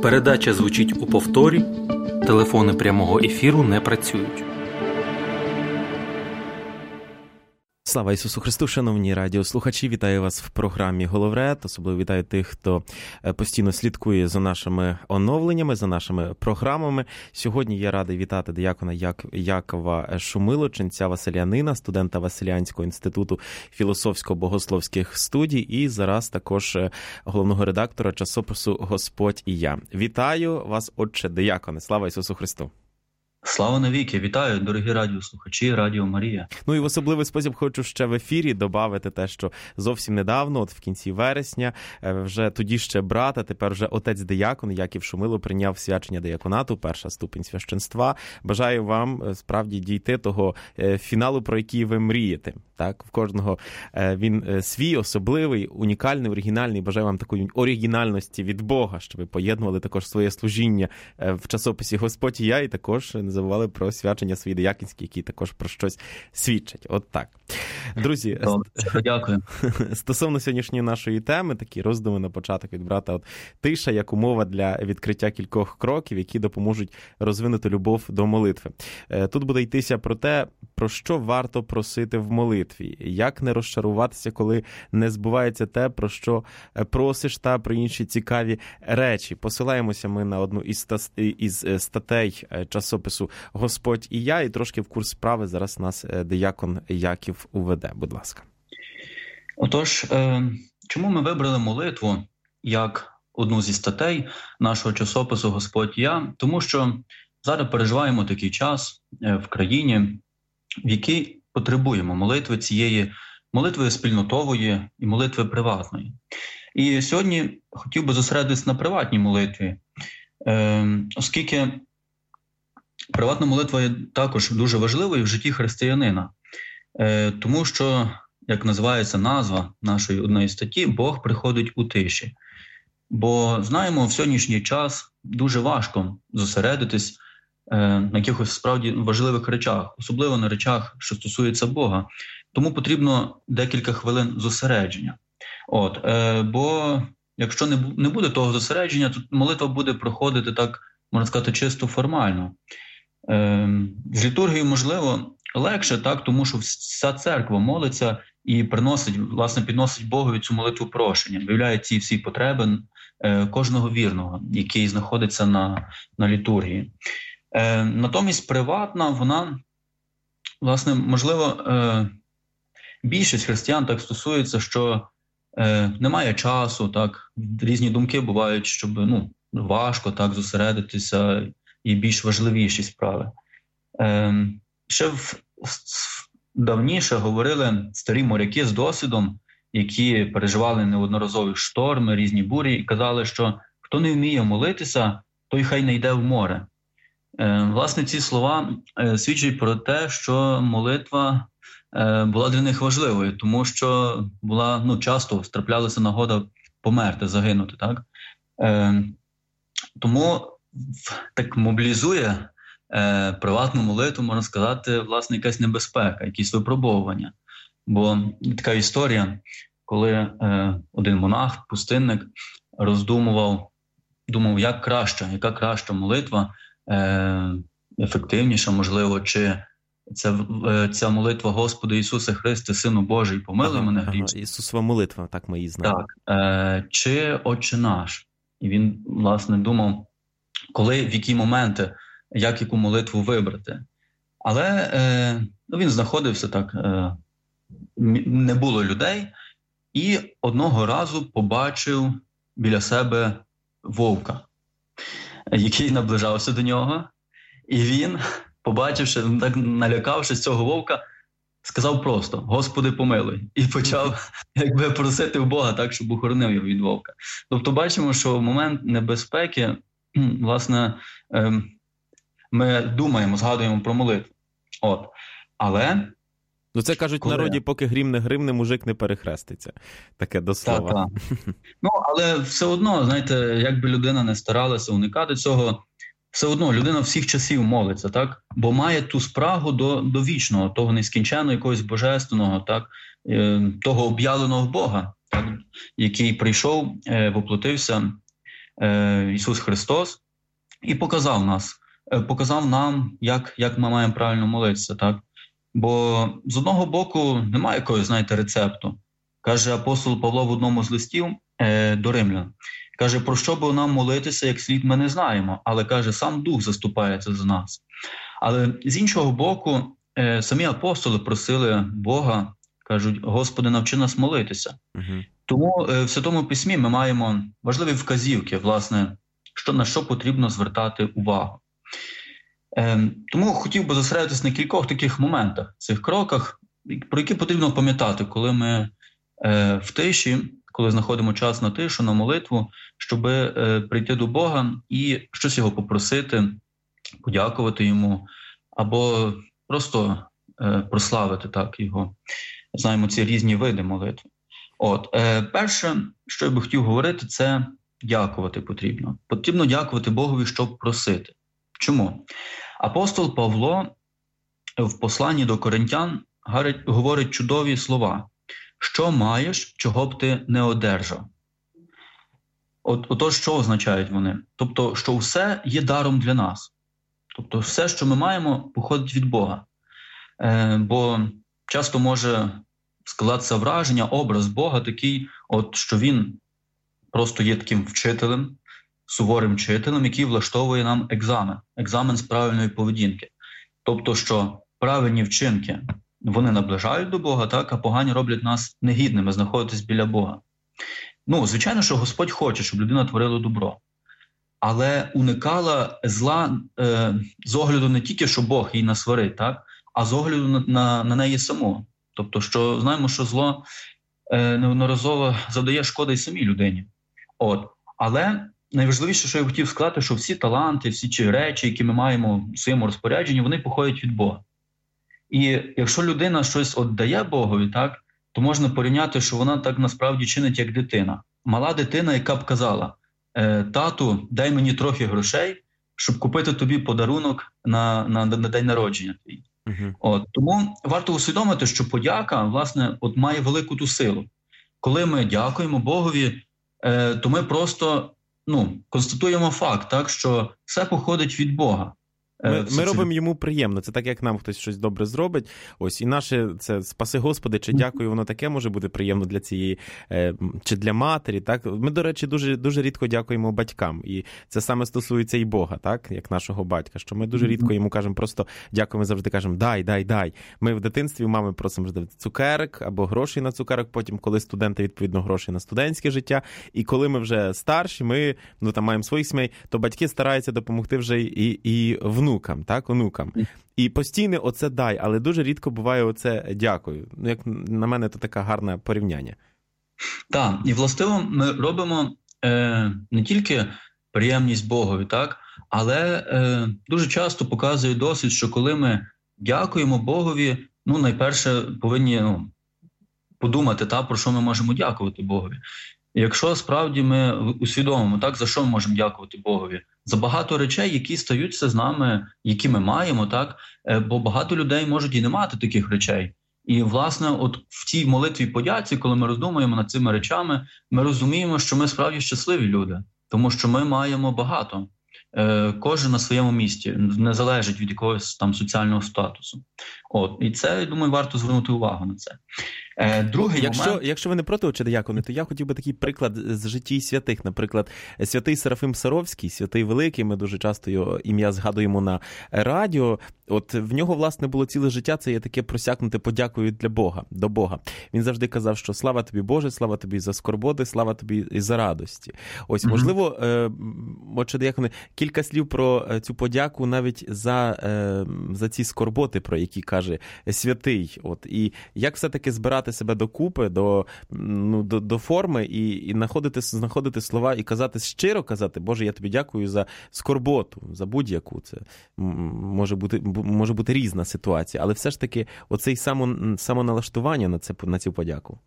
Передача звучить у повторі, телефони прямого ефіру не працюють. Слава Ісусу Христу, шановні радіослухачі, вітаю вас в програмі «Головред». Особливо вітаю тих, хто постійно слідкує за нашими оновленнями, за нашими програмами. Сьогодні я радий вітати диякона Якова Шумило, ченця Василянина, студента Василянського інституту філософсько-богословських студій і зараз також головного редактора часопису «Господь і я». Вітаю вас, отче дияконе. Слава Ісусу Христу! Слава навіки! Вітаю, дорогі радіослухачі, Радіо Марія. Ну і в особливий спосіб хочу ще в ефірі додати те, що зовсім недавно, от в кінці вересня, вже тоді ще брат, а тепер вже отець-диякон Яків Шумило прийняв свячення дияконату, перша ступінь священства. Бажаю вам справді дійти того фіналу, про який ви мрієте. Так, в кожного він свій, особливий, унікальний, оригінальний. Бажаю вам такої оригінальності від Бога, щоб ви поєднували також своє служіння в часописі «Господь і я», і також не забували про свячення свої дияконські, які також про щось свідчать. От так. Друзі, дякую. Стосовно сьогоднішньої нашої теми, такі роздуми на початок від брата. От тиша як умова для відкриття кількох кроків, які допоможуть розвинути любов до молитви. Тут буде йтися про те, про що варто просити в молитві, як не розчаруватися, коли не збувається те, про що просиш, та про інші цікаві речі. Посилаємося ми на одну із статей часопису «Господь і я», і трошки в курс справи зараз нас диякон Яків уведе. Будь ласка. Отож, чому ми вибрали молитву як одну зі статей нашого часопису «Господь і я»? Тому що зараз переживаємо такий час в країні, в якій потребуємо молитви цієї, молитви спільнотової і молитви приватної. І сьогодні хотів би зосередитися на приватній молитві, оскільки приватна молитва є також дуже важливою в житті християнина. Тому що, як називається назва нашої одної статті, Бог приходить у тиші. Бо знаємо, в сьогоднішній час дуже важко зосередитись на якихось справді важливих речах, особливо на речах, що стосуються Бога. Тому потрібно декілька хвилин зосередження. Бо якщо не буде того зосередження, то молитва буде проходити так, можна сказати, чисто формально. З літургією, можливо, легше, так, тому що вся церква молиться і підносить Богові цю молитву прошення, виявляє ці всі потреби кожного вірного, який знаходиться на літургії. Натомість приватна, вона, власне, можливо, більшість християн так стосується, що немає часу, так, різні думки бувають, щоб важко так зосередитися і більш важливіші справи. Ще давніше говорили старі моряки з досвідом, які переживали неодноразові шторми, різні бурі, і казали, що хто не вміє молитися, той хай не йде в море. Власне, ці слова свідчать про те, що молитва була для них важливою, тому що була, часто траплялася нагода померти, загинути. Так? Тому так мобілізує приватну молитву, можна сказати, власне, якась небезпека, якісь випробовування. Бо така історія, коли один монах, пустинник, думав, яка краща молитва, ефективніша, можливо, чи ця молитва Господи Ісусе Христе, Сину Божий, помилуй мене грішного. Ісусова молитва, так ми її знаємо. Так, чи Отче наш. І він, власне, думав, в які моменти, яку молитву вибрати. Але він знаходився так, не було людей, і одного разу побачив біля себе вовка, який наближався до нього, і він, побачивши, так налякавшись цього вовка, сказав просто: «Господи, помилуй», і почав просити в Бога так, щоб охоронив його від вовка. Тобто бачимо, що в момент небезпеки, власне, ми згадуємо про молитву. Але... Це кажуть в народі, поки грім не гримне, мужик не перехреститься. Таке до слова. Так. Але все одно, знаєте, як би людина не старалася уникати цього, все одно людина всіх часів молиться, так? Бо має ту спрагу до вічного, того нескінченного, якогось божественного, так? Того об'явленого Бога, так? Який прийшов, воплотився Ісус Христос, і показав нам, як ми маємо правильно молитися. Так? Бо з одного боку немає якогось, знаєте, рецепту. Каже апостол Павло в одному з листів до римлян. Каже, про що би нам молитися, як слід, ми не знаємо. Але, каже, сам Дух заступається за нас. Але з іншого боку, самі апостоли просили Бога, кажуть, Господи, навчи нас молитися. Тому в Святому Письмі ми маємо важливі вказівки, власне, на що потрібно звертати увагу. Тому хотів би зосередитися на кількох таких моментах, цих кроках, про які потрібно пам'ятати, коли ми в тиші, коли знаходимо час на тишу, на молитву, щоб прийти до Бога і щось його попросити, подякувати йому, або просто прославити так його. Знаємо ці різні види молитви. Перше, що я би хотів говорити, це дякувати потрібно. Потрібно дякувати Богові, щоб просити. Чому? Апостол Павло в посланні до Коринтян говорить чудові слова. Що маєш, чого б ти не одержав? Отож, що означають вони? Тобто, що все є даром для нас. Тобто, все, що ми маємо, походить від Бога. Бо часто може складатися враження, образ Бога такий, що Він просто є таким вчителем, суворим вчителем, який влаштовує нам екзамен з правильної поведінки. Тобто, що правильні вчинки, вони наближають до Бога, так, а погані роблять нас негідними знаходитись біля Бога. Звичайно, що Господь хоче, щоб людина творила добро, але уникала зла з огляду не тільки, що Бог їй насварить, так, а з огляду на неї саму. Тобто, що знаємо, що зло неодноразово завдає шкоди й самій людині. Але найважливіше, що я хотів сказати, що всі таланти, всі ці речі, які ми маємо в своєму розпорядженні, вони походять від Бога. І якщо людина щось дає Богові, так, то можна порівняти, що вона так насправді чинить, як дитина. Мала дитина, яка б казала, тату, дай мені трохи грошей, щоб купити тобі подарунок на день народження твій. Тому варто усвідомити, що подяка, власне, має велику ту силу. Коли ми дякуємо Богові, то ми просто констатуємо факт, так, що все походить від Бога. Ми робимо йому приємно. Це так, як нам хтось щось добре зробить. І наше це «Спаси Господи» чи «Дякую», воно таке може бути приємно для цієї, чи для матері. Так? Ми, до речі, дуже, дуже рідко дякуємо батькам. І це саме стосується і Бога, так? Як нашого батька. Що ми дуже рідко йому кажемо просто «дякую», ми завжди кажемо «дай». Ми в дитинстві у мами просимо завжди цукерок або грошей на цукерок, потім, коли студенти, відповідно, гроші на студентське життя. І коли ми вже старші, ми там маємо своїх сімей, то батьки стараються допомогти вже і онукам. І постійно оце дай, але дуже рідко буває оце дякую. Як на мене, це таке гарне порівняння. Так, і властиво ми робимо не тільки приємність Богові, так, але дуже часто показує досвід, що коли ми дякуємо Богові, найперше повинні подумати, про що ми можемо дякувати Богові. Якщо справді ми усвідомимо, так, за що ми можемо дякувати Богові? За багато речей, які стаються з нами, які ми маємо, так, бо багато людей можуть і не мати таких речей. І, власне, в цій молитві подяці, коли ми роздумуємо над цими речами, ми розуміємо, що ми справді щасливі люди, тому що ми маємо багато. Кожен на своєму місці, не залежить від якогось там соціального статусу. І це, я думаю, варто звернути увагу на це. Якщо ви не проти, отче дияконе, то я хотів би такий приклад з житті святих. Наприклад, святий Серафим Саровський, святий великий, ми дуже часто його ім'я згадуємо на радіо. В нього, власне, було ціле життя, це є таке просякнуте подякою до Бога. Він завжди казав, що слава тобі, Боже, слава тобі за скорботи, слава тобі і за радості. Можливо, отче дияконе, кілька слів про цю подяку навіть за ці скорботи, про які каже святий. І як все-таки збирати себе докупи, до форми і знаходити слова і щиро казати, Боже, я тобі дякую за скорботу, за будь-яку. Це може бути різна ситуація, але все ж таки оцей самоналаштування на цю подяку.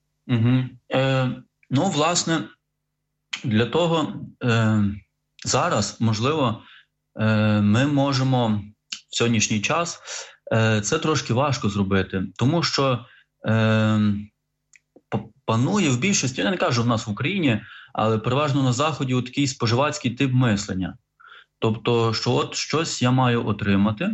Власне, для того зараз, можливо, ми можемо в сьогоднішній час це трошки важко зробити, тому що панує в більшості, я не кажу в нас в Україні, але переважно на Заході от такий споживацький тип мислення. Тобто, що от щось я маю отримати,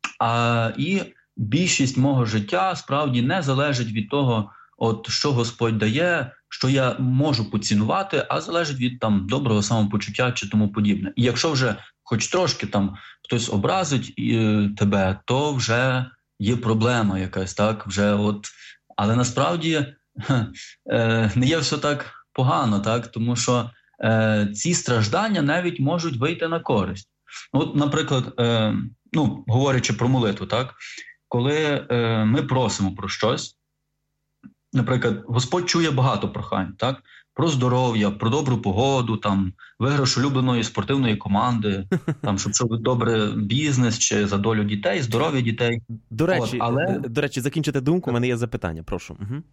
і більшість мого життя справді не залежить від того, от що Господь дає, що я можу поцінувати, а залежить від там доброго самопочуття чи тому подібне. І якщо вже хоч трошки там хтось образить тебе, то вже є проблема якась, так? Вже от, але насправді не є все так погано, так? Тому що ці страждання навіть можуть вийти на користь. От, наприклад, говорячи про молитву, так? Коли ми просимо про щось, наприклад, Господь чує багато прохань, так? Про здоров'я, про добру погоду, там, виграш улюбленої спортивної команди, там, щоб добре бізнес чи за долю дітей, здоров'я дітей. До речі, закінчити думку, у мене є запитання, прошу. Угу.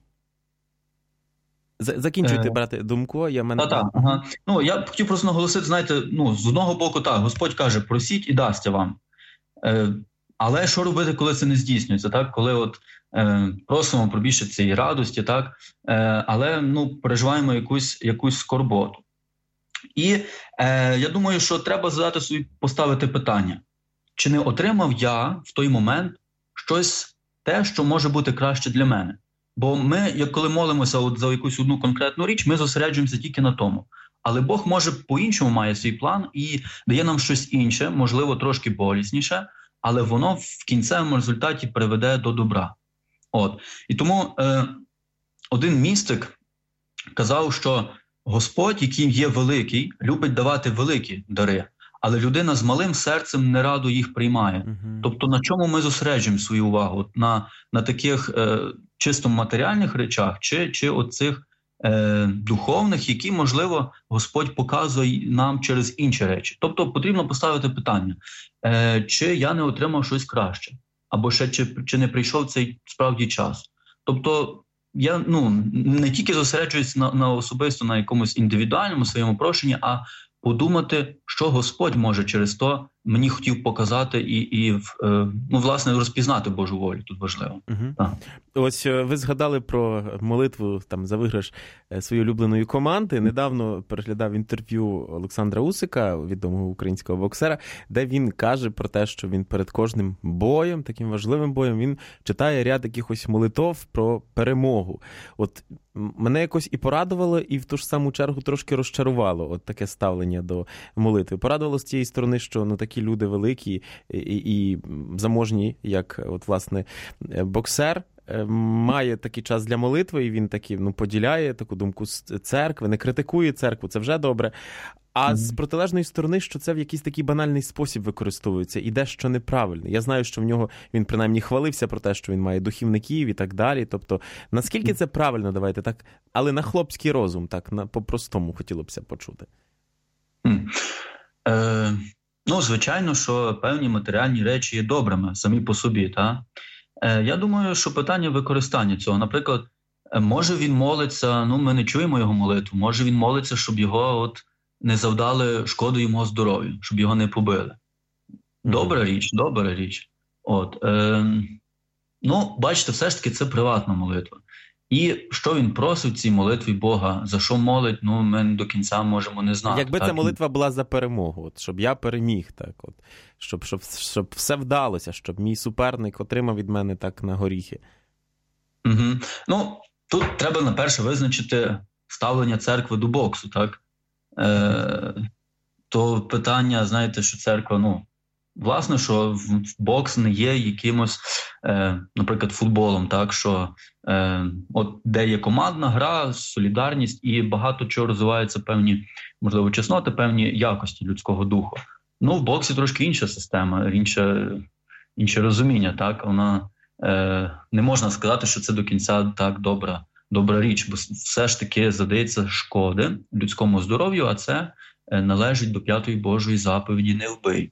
Закінчуйте, брате, думку. Я хотів просто наголосити, знаєте, з одного боку, так, Господь каже, просіть і дасться вам. Але що робити, коли це не здійснюється, так? Коли от просимо про більше цієї радості, так? Але переживаємо якусь скорботу. І я думаю, що треба задати собі, поставити питання, чи не отримав я в той момент щось те, що може бути краще для мене? Бо ми, коли молимося за якусь одну конкретну річ, ми зосереджуємося тільки на тому. Але Бог може по-іншому має свій план і дає нам щось інше, можливо, трошки болісніше, але воно в кінцевому результаті приведе до добра. От. І тому один містик казав, що Господь, який є великий, любить давати великі дари, але людина з малим серцем не радо їх приймає. Uh-huh. Тобто на чому ми зосереджуємо свою увагу? От на таких чисто матеріальних речах чи оцих духовних, які, можливо, Господь показує нам через інші речі. Тобто потрібно поставити питання, чи я не отримав щось краще, або ще чи не прийшов цей справді час. Тобто я не тільки зосереджуюсь на особисто на якомусь індивідуальному своєму прошенні, а подумати, що Господь може через то мені хотів показати і власне, розпізнати Божу волю. Тут важливо. Угу. Ось ви згадали про молитву там за виграш своєї улюбленої команди. Недавно переглядав інтерв'ю Олександра Усика, відомого українського боксера, де він каже про те, що він перед кожним боєм, таким важливим боєм, він читає ряд якихось молитов про перемогу. От мене якось і порадувало, і в ту ж саму чергу трошки розчарувало от таке ставлення до молитви. Порадувало з тієї сторони, що такі люди великі і заможні, як от, власне, боксер, має такий час для молитви, і він таки поділяє таку думку з церкви, не критикує церкву, це вже добре. А з протилежної сторони, що це в якийсь такий банальний спосіб використовується, і дещо неправильно. Я знаю, що в нього, він принаймні хвалився про те, що він має духівників і так далі. Тобто, наскільки це правильно, давайте так, але на хлопський розум, так, по-простому хотілося б почути. Звичайно, що певні матеріальні речі є добрими самі по собі. Та? Я думаю, що питання використання цього. Наприклад, може він молиться, ми не чуємо його молитву, може він молиться, щоб його не завдали шкоду йому здоров'ю, щоб його не побили. Добра річ. Бачите, все ж таки це приватна молитва. І що він просить в цій молитві Бога, за що молить, ми до кінця можемо не знати. Якби ця молитва була за перемогу, щоб я переміг, так, щоб все вдалося, щоб мій суперник отримав від мене так на горіхи. Угу. Тут треба, наперше, визначити ставлення церкви до боксу, так? То питання, знаєте, що церква, власне, що бокс не є якимось, наприклад, футболом, так, що де є командна гра, солідарність і багато чого розвиваються певні, можливо, чесноти, певні якості людського духу. В боксі трошки інша система, інше розуміння, так, вона не можна сказати, що це до кінця так добра річ, бо все ж таки задається шкоди людському здоров'ю, а це належить до 5-ї Божої заповіді «Не вбий».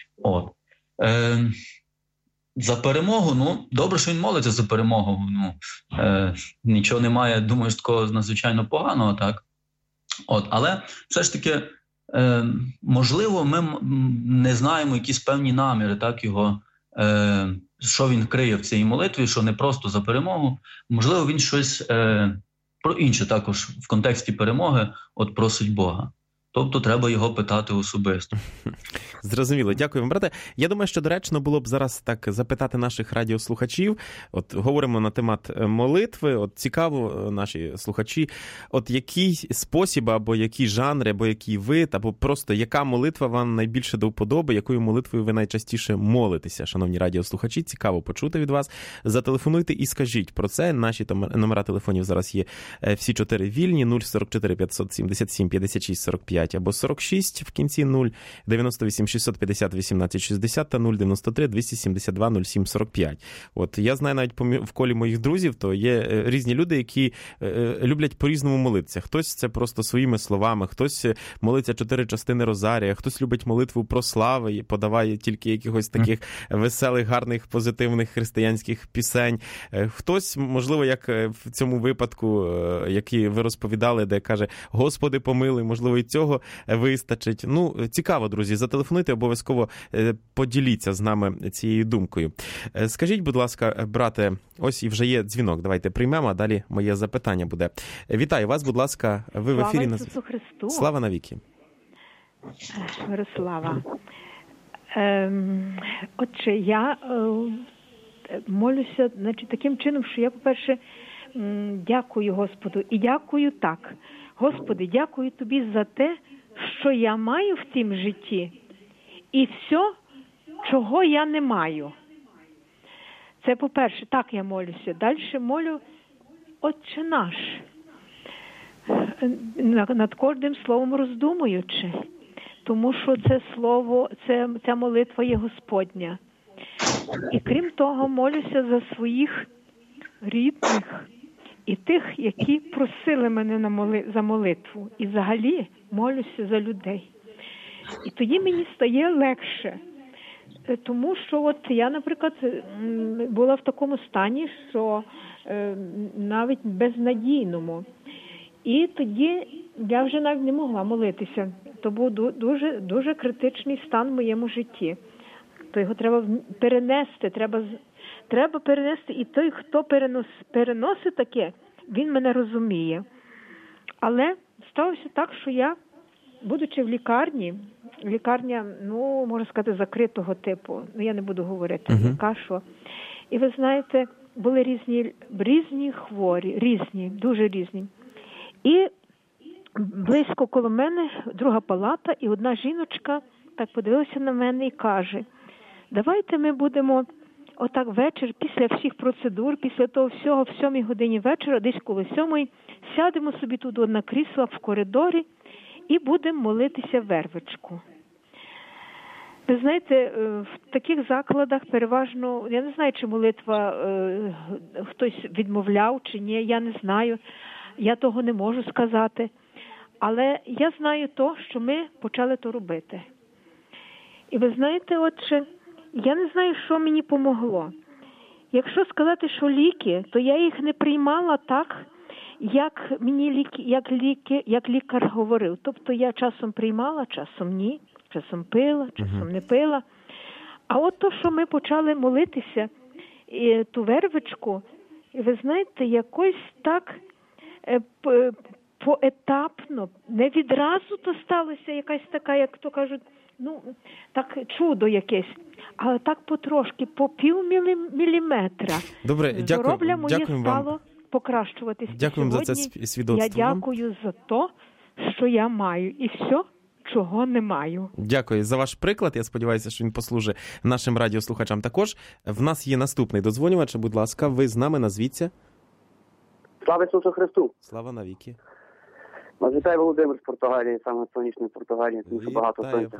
За перемогу, добре, що він молиться за перемогу. Нічого немає, думаю, такого надзвичайно поганого, так? Але все ж таки, можливо, ми не знаємо якісь певні наміри, так, його, що він криє в цій молитві, що не просто за перемогу. Можливо, він щось про інше також в контексті перемоги просить Бога. Тобто треба його питати особисто. Зрозуміло. Дякую вам, брате. Я думаю, що доречно було б зараз так запитати наших радіослухачів. Говоримо на темат молитви. Цікаво, наші слухачі, який спосіб, або які жанри, або який вид, або просто яка молитва вам найбільше до вподоби, якою молитвою ви найчастіше молитеся, шановні радіослухачі. Цікаво почути від вас. Зателефонуйте і скажіть про це. Наші номера телефонів зараз є всі 4 вільні: 044 577 56 45 або 46 в кінці 0, 98 650 18 60 та 093 272 07 45. Я знаю навіть в колі моїх друзів, то є різні люди, які люблять по-різному молитися. Хтось це просто своїми словами, хтось молиться 4 частини Розарія, хтось любить молитву про слави і подаває тільки якихось таких веселих, гарних, позитивних християнських пісень. Хтось, можливо, як в цьому випадку, який ви розповідали, де каже «Господи, помилуй», можливо, і цього вистачить. Цікаво, друзі, зателефонуйте, обов'язково поділіться з нами цією думкою. Скажіть, будь ласка, брате, ось і вже є дзвінок, давайте приймемо, а далі моє запитання буде. Вітаю вас, будь ласка, ви в ефірі. Слава Ісусу Христу. Слава навіки. Мирослава. Отже, я молюся, таким чином, що я, по-перше, дякую Господу. І дякую так. Господи, дякую Тобі за те, що я маю в цім житті, і все, чого я не маю. Це, по-перше, так я молюся. Далі молю Отче наш, над кожним словом роздумуючи, тому що це слово, ця молитва є Господня. І крім того, молюся за своїх рідних і тих, які просили мене за молитву. І взагалі молюся за людей. І тоді мені стає легше. Тому що я, наприклад, була в такому стані, що навіть безнадійному. І тоді я вже навіть не могла молитися. То був дуже, дуже критичний стан в моєму житті. То його треба перенести, треба перенести. І той, хто переносить таке, він мене розуміє. Але сталося так, що я, будучи в лікарня, можна сказати, закритого типу, я не буду говорити, яка що. І ви знаєте, були різні хворі, дуже різні. І близько коло мене друга палата, і одна жіночка так подивилася на мене і каже: давайте ми будемо отак вечір, після всіх процедур, після того всього, в 7 годині вечора, десь коло 7, сядемо собі тут на крісла в коридорі і будемо молитися вервичку. Ви знаєте, в таких закладах переважно, я не знаю, чи молитва хтось відмовляв, чи ні, я не знаю, я того не можу сказати. Але я знаю то, що ми почали то робити. І ви знаєте, отже, я не знаю, що мені помогло. Якщо сказати, що ліки, то я їх не приймала так, як мені як лікар говорив. Тобто я часом приймала, часом ні, часом пила, часом не пила. А от то, що ми почали молитися, ту вервичку, і ви знаєте, якось так поетапно, не відразу то сталося якась така, як то кажуть, так чудо якесь, але так потрошки, по півміліметра. Добре, здоров'я моє дякую стало вам. Покращуватися. Дякуємо за це свідоцтво. Я дякую за те, що я маю, і все, чого не маю. Дякую за ваш приклад. Я сподіваюся, що він послужить нашим радіослухачам також. В нас є наступний додзвонювач. Будь ласка, ви з нами, назвіться. Слава Ісусу Христу! Слава навіки! Вас вітає Володимир з Португалії, саме сонячної Португалії, тому що багато сонця.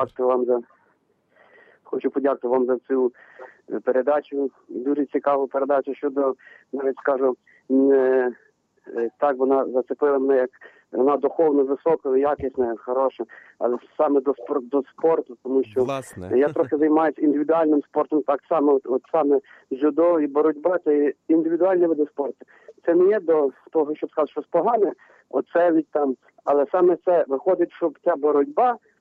Хочу подякувати вам за цю передачу. Дуже цікаву передачу щодо, навіть скажу, так вона зацепила мене, як вона духовно висока, якісна, хороша, але саме до спорту, тому що я трохи займаюся індивідуальним спортом, так само, от саме дзюдо і боротьба, це індивідуальні види спорту. Це не є до того, щоб сказати, щось погане, оце від там, але саме це виходить, щоб ця боротьба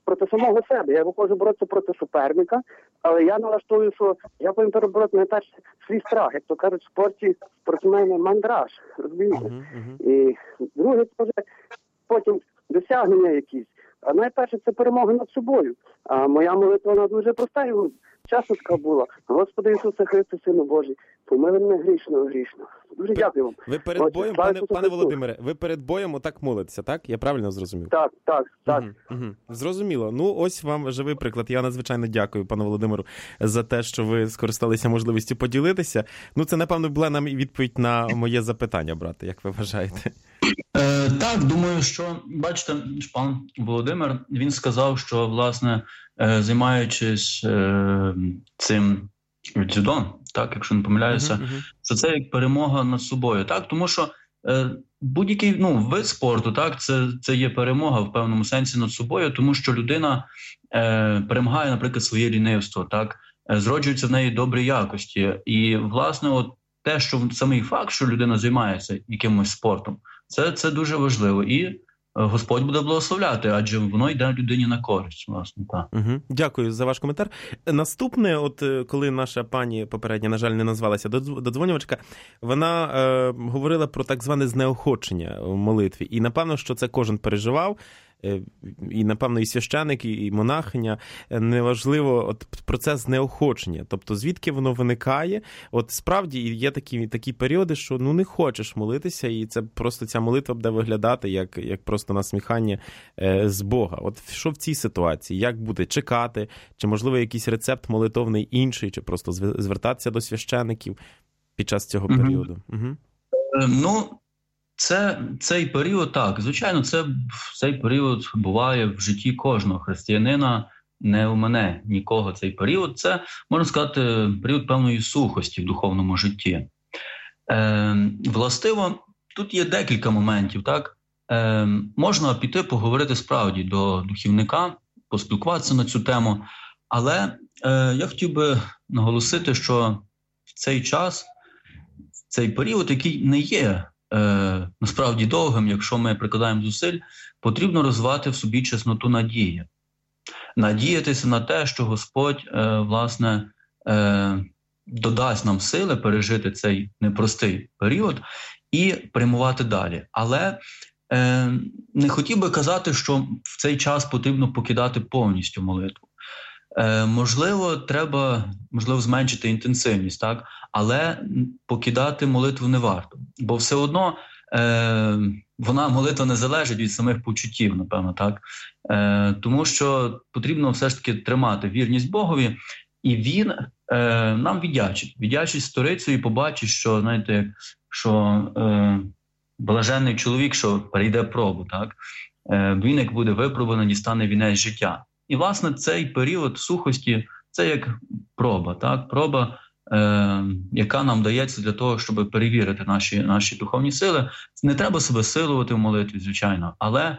проти самого себе. Я виходжу боротися проти суперника, але я налаштую, що я повинен перебороти найперше свій страх. Як то кажуть, в спорті спортсмени мандраж, розумієте? І друге, це вже потім досягнення якісь. А найперше це перемога над собою. А моя молитва, вона дуже проста. І часто така була: Господи Ісусе Христе, Сину Божий, помили мене грішного. Дуже дякую вам. Ви перед боєм, пане Володимире, ви перед боєм отак молитеся, так? Я правильно зрозумів? Так. Зрозуміло. Ну, ось вам живий приклад. Я надзвичайно дякую пану Володимиру за те, що ви скористалися можливістю поділитися. Ну, це, напевно, була нам і відповідь на моє запитання, брате, як ви вважаєте? Так, думаю, що, бачите, пан Володимир, він сказав, що, власне, займаючись цим дзюдо, так, якщо не помиляюся, що це як перемога над собою, так, тому що будь-який вид спорту, так, це є перемога в певному сенсі над собою, тому що людина перемагає, наприклад, своє лінивство, так, зроджуються в неї добрі якості, і, власне, от те, що самий факт, що людина займається якимось спортом, це дуже важливо. І Господь буде благословляти, адже воно йде людині на користь, власне. Так. Дякую за ваш коментар. Наступне, от коли наша пані попередня, на жаль, не назвалася додзвонювачка, вона говорила про так зване знеохочення в молитві. І, напевно, що це кожен переживав. І, напевно, і священик, і монахиня, неважливо, от процес знеохочення. Тобто, звідки воно виникає? От справді є такі періоди, що не хочеш молитися, і це просто ця молитва буде виглядати як просто насміхання з Бога. От що в цій ситуації? Як буде? Чекати? Чи, можливо, якийсь рецепт молитовний інший? Чи просто звертатися до священиків під час цього періоду? Цей період, так, звичайно, цей період буває в житті кожного християнина, не у мене нікого цей період. Це, можна сказати, період певної сухості в духовному житті. Властиво, тут є декілька моментів, так. Можна піти поговорити справді до духівника, поспілкуватися на цю тему, але я хотів би наголосити, що в цей час, в цей період, який не є насправді довгим, якщо ми прикладаємо зусиль, потрібно розвивати в собі чесноту надії. Надіятися на те, що Господь, власне, додасть нам сили пережити цей непростий період і прямувати далі. Але не хотів би казати, що в цей час потрібно покидати повністю молитву. Можливо, зменшити інтенсивність, так? Але покидати молитву не варто. Бо все одно молитва не залежить від самих почуттів, напевно, так? Тому що потрібно все ж таки тримати вірність Богові, і Він нам віддячить. Віддячить сторицею і побачить, що, знаєте, що блаженний чоловік, що перейде пробу, так? Він, як буде випробуваний, дістане вінець життя. І, власне, цей період сухості – це як проба, так? Проба, яка нам дається для того, щоб перевірити наші духовні сили. Не треба себе силувати в молитві, звичайно, але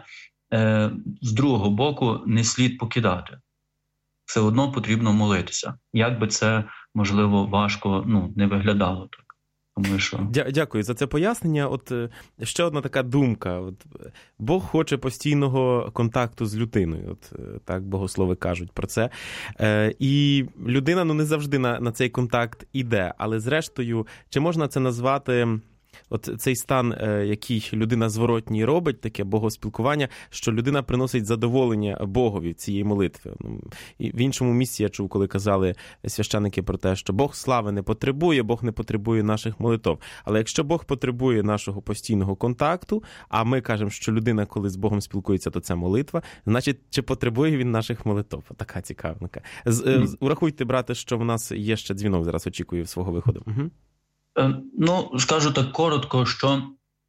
з другого боку не слід покидати. Все одно потрібно молитися. Як би це, можливо, важко не виглядало так. Дякую за це пояснення. От ще одна така думка. Бог хоче постійного контакту з людиною. От так богослови кажуть про це. І людина не завжди на цей контакт іде. Але зрештою, чи можна це назвати от цей стан, який людина зворотній робить, таке богоспілкування, що людина приносить задоволення Богові цієї молитви. І в іншому місці я чув, коли казали священники про те, що Бог слави не потребує, Бог не потребує наших молитов. Але якщо Бог потребує нашого постійного контакту, а ми кажемо, що людина, коли з Богом спілкується, то це молитва, значить, чи потребує він наших молитов? Така цікавинка. Урахуйте, брате, що в нас є ще дзвінок, зараз очікую свого виходу. Скажу так коротко, що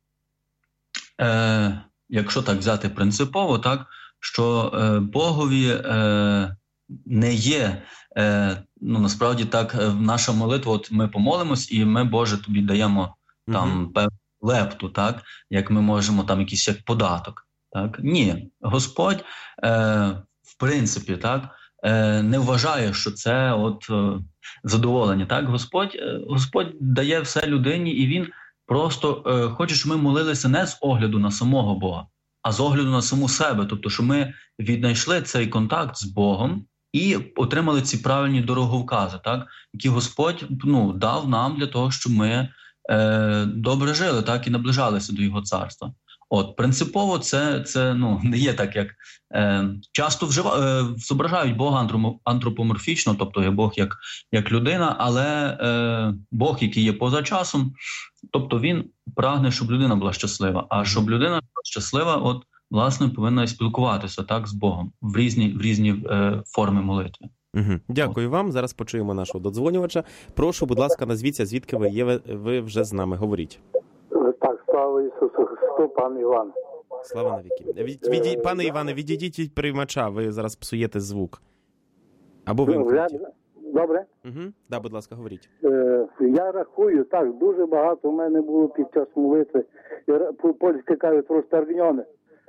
якщо так взяти принципово, так, що Богові не є, насправді так, наша молитва, от ми помолимось і ми, Боже, тобі даємо там певну лепту, так, як ми можемо там якийсь як податок. Так? Ні, Господь, в принципі, так, не вважає, що це задоволення. Так? Господь дає все людині, і Він просто хоче, щоб ми молилися не з огляду на самого Бога, а з огляду на саму себе. Тобто, що ми віднайшли цей контакт з Богом і отримали ці правильні дороговкази, так, які Господь дав нам для того, щоб ми добре жили, так, і наближалися до Його царства. Принципово це не є так, як часто зображають Бога антропоморфічно, тобто є Бог як людина, але Бог, який є поза часом, тобто він прагне, щоб людина була щаслива. А щоб людина була щаслива, власне, повинна спілкуватися так з Богом в різні форми молитви. Угу. Дякую вам. Зараз почуємо нашого додзвонювача. Прошу, будь ласка, назвіться, звідки ви є, ви вже з нами. Говоріть. Так, слава Ісусу Христу, пан Іван. Слава навіки. Пане Іване, відійдіть від приймача, ви зараз псуєте звук. Або вимкніть. Добре? Угу. Да, будь ласка, говоріть. Я рахую, так, дуже багато в мене було під час молитви. Польські кажуть, розтаргньоне.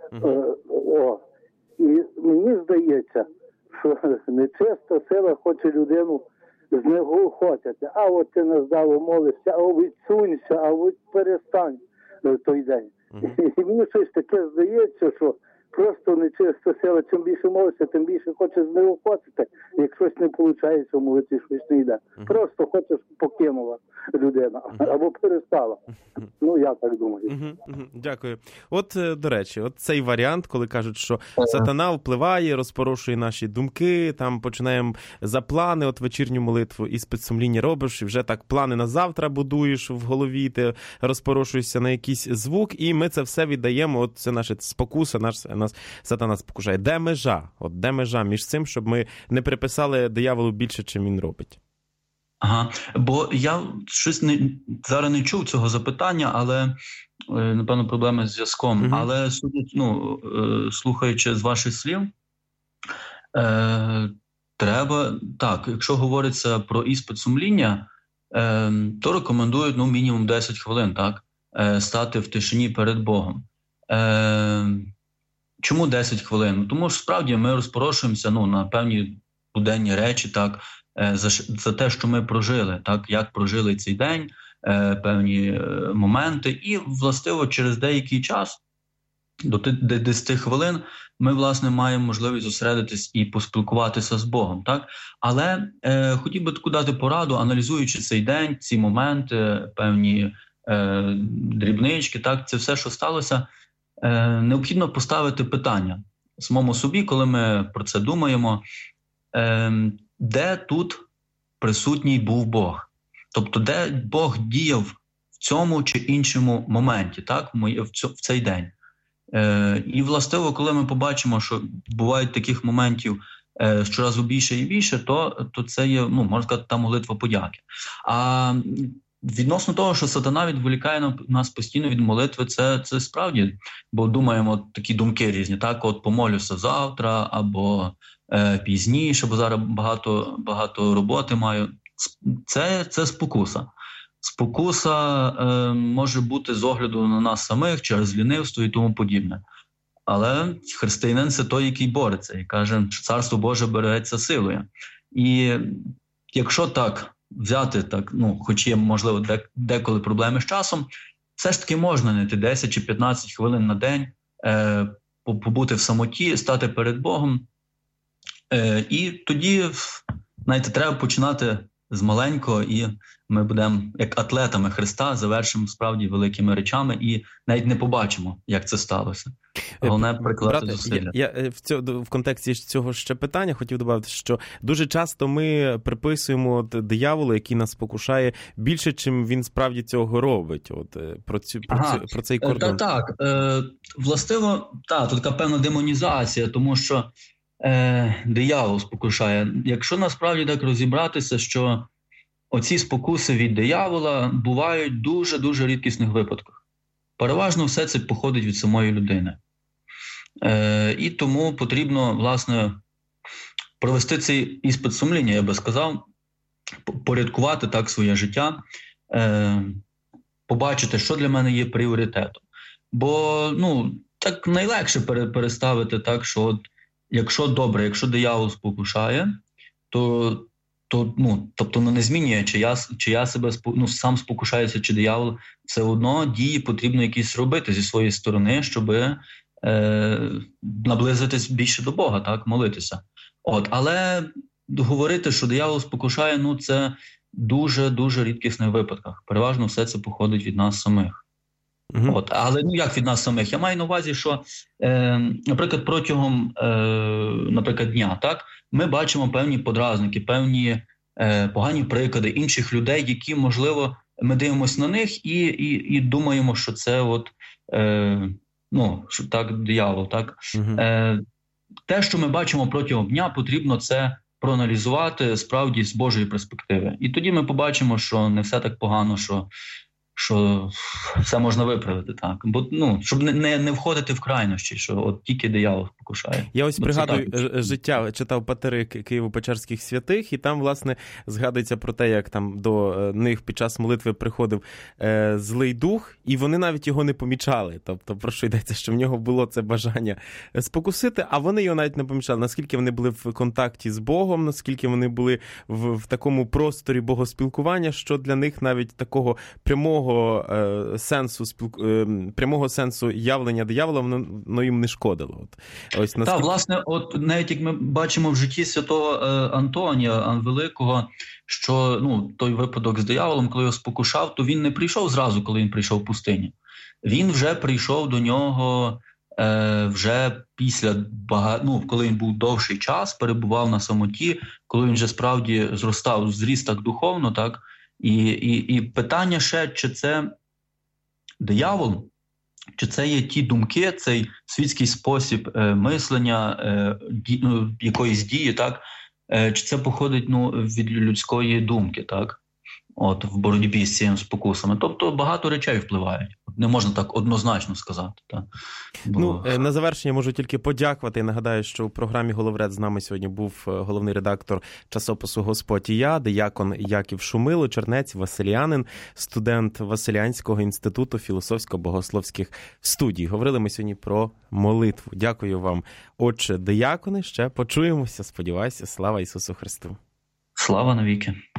І мені здається, що нечиста сила хоче людину знегохотити. А от ти нездало молишся, а відсунься, а от перестань той день. І мені щось таке здається, що просто нечиста сила, чим більше молишся, тим більше хоче знеохотити. Як щось не виходить у молитві, щось не йде. Просто хочеш покинула людина або перестала. Я так думаю. Дякую. До речі, цей варіант, коли кажуть, що сатана впливає, розпорошує наші думки, там починаємо за плани, вечірню молитву і спецсумління робиш, і вже так плани на завтра будуєш в голові, ти розпорошуєшся на якийсь звук, і ми це все віддаємо, це наша спокуса, нас сатана спокушає. Де межа? Де межа між цим, щоб ми не приписали дияволу більше, чим він робить? Ага, бо я щось зараз не чув цього запитання, але, напевно, проблеми з зв'язком. Але, слухаючи з ваших слів, треба, так, якщо говориться про іспит сумління, то рекомендують, мінімум 10 хвилин, так, стати в тишині перед Богом. Чому 10 хвилин? Тому що, справді, ми розпорошуємося, на певні буденні речі, так, за те, що ми прожили, так, як прожили цей день, певні моменти. І, властиво, через деякий час, до 10 хвилин, ми, власне, маємо можливість зосередитись і поспілкуватися з Богом. Так? Але хотів би таку дати пораду, аналізуючи цей день, ці моменти, певні дрібнички, так, це все, що сталося, необхідно поставити питання самому собі, коли ми про це думаємо, де тут присутній був Бог? Тобто, де Бог діяв в цьому чи іншому моменті, так, в цей день. І, властиво, коли ми побачимо, що бувають таких моментів щоразу більше і більше, то це є, можна сказати, та молитва подяки. А відносно того, що сатана відволікає нас постійно від молитви, це справді, бо думаємо такі думки різні, так, помолюся завтра, або пізніше, бо зараз багато роботи маю. Це спокуса. Спокуса може бути з огляду на нас самих, через лінивство і тому подібне. Але християнин – це той, який бореться, і каже, що Царство Боже береться силою. І якщо так взяти, так, хоч є, можливо, деколи проблеми з часом, все ж таки можна знайти 10 чи 15 хвилин на день, побути в самоті, стати перед Богом. І тоді, знаєте, треба починати з маленького, і ми будемо, як атлетами Христа, завершимо справді великими речами і навіть не побачимо, як це сталося. Головне прикладати зусилля. Я в контексті цього ще питання хотів додати, що дуже часто ми приписуємо дияволу, який нас спокушає, більше, чим він справді цього робить. Про цей кордон. Так. Властиво, тут така певна демонізація, тому що диявол спокушає. Якщо насправді так розібратися, що оці спокуси від диявола бувають в дуже-дуже рідкісних випадках. Переважно все це походить від самої людини. І тому потрібно, власне, провести цей іспит сумління, я би сказав, порядкувати так своє життя, побачити, що для мене є пріоритетом. Бо, так найлегше переставити так, що якщо диявол спокушає, тобто не змінює, чи я себе сам спокушаюся, чи диявол, все одно дії потрібно якісь робити зі своєї сторони, щоб наблизитись більше до Бога, так, молитися. Але говорити, що диявол спокушає, це дуже-дуже рідкісних випадках. Переважно все це походить від нас самих. Але як від нас самих? Я маю на увазі, що, наприклад, протягом дня, так, ми бачимо певні подразники, певні погані приклади інших людей, які, можливо, ми дивимося на них і думаємо, що це що так, диявол, так. Те, що ми бачимо протягом дня, потрібно це проаналізувати справді з Божої перспективи. І тоді ми побачимо, що не все так погано, що все можна виправити, так. Бо, щоб не входити в крайнощі, що тільки диявол спокушає. Я ось пригадую життя, читав патери Києво-Печерських святих, і там, власне, згадується про те, як там до них під час молитви приходив злий дух, і вони навіть його не помічали. Тобто, про що йдеться, що в нього було це бажання спокусити, а вони його навіть не помічали. Наскільки вони були в контакті з Богом, наскільки вони були в такому просторі богоспілкування, що для них навіть такого прямого сенсу явлення диявола, воно їм не шкодило. Так, власне, навіть як ми бачимо в житті святого Антонія Великого, що той випадок з дияволом, коли його спокушав, то він не прийшов зразу, коли він прийшов в пустиню. Він вже прийшов до нього вже після коли він був довший час, перебував на самоті, коли він вже справді зріс так духовно, так. І питання ще, чи це диявол, чи це є ті думки, цей світський спосіб мислення, якоїсь дії, так? Чи це походить від людської думки, так? В боротьбі з цими спокусами. Тобто багато речей впливають. Не можна так однозначно сказати. Так? На завершення можу тільки подякувати. Я нагадаю, що у програмі «Головред» з нами сьогодні був головний редактор часопису «Господь і я», диякон Яків Шумило, чернець, василянин, студент Василянського інституту філософсько-богословських студій. Говорили ми сьогодні про молитву. Дякую вам, отче дияконе. Ще почуємося, сподіваюся. Слава Ісусу Христу! Слава навіки!